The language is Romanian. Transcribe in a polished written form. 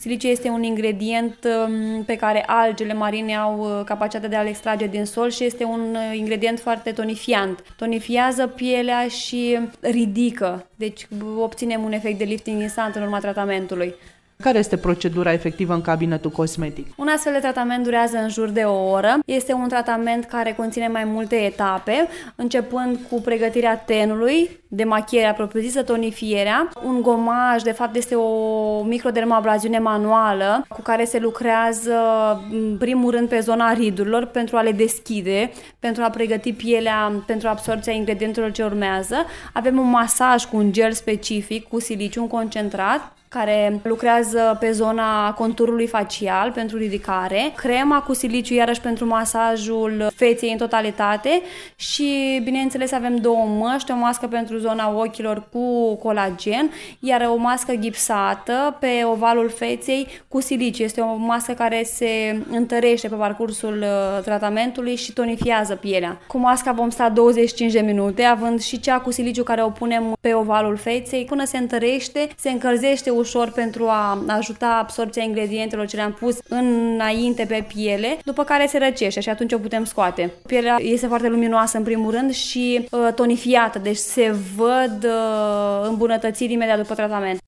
Siliciul este un ingredient pe care algele marine au capacitatea de a-l extrage din sol și este un ingredient foarte tonifiant. Tonifiază pielea și ridică, deci obținem un efect de lifting instant în urma tratamentului. Care este procedura efectivă în cabinetul cosmetic? Un astfel de tratament durează în jur de o oră. Este un tratament care conține mai multe etape, începând cu pregătirea tenului, demachierea propriu-zisă, tonifierea. Un gomaj, de fapt, este o microdermabraziune manuală cu care se lucrează, în primul rând, pe zona ridurilor pentru a le deschide, pentru a pregăti pielea pentru absorbția ingredientelor ce urmează. Avem un masaj cu un gel specific, cu siliciu, un concentrat, care lucrează pe zona conturului facial pentru ridicare, crema cu siliciu iarăși pentru masajul feței în totalitate și, bineînțeles, avem două măști, o mască pentru zona ochilor cu colagen, iar o mască gipsată pe ovalul feței cu siliciu. Este o mască care se întărește pe parcursul tratamentului și tonifiază pielea. Cu masca vom sta 25 de minute, având și cea cu siliciu care o punem pe ovalul feței până se întărește, se încălzește ușor pentru a ajuta absorbția ingredientelor ce le-am pus înainte pe piele, după care se răcește și atunci o putem scoate. Pielea este foarte luminoasă în primul rând și tonifiată, deci se văd îmbunătățiri imediat după tratament.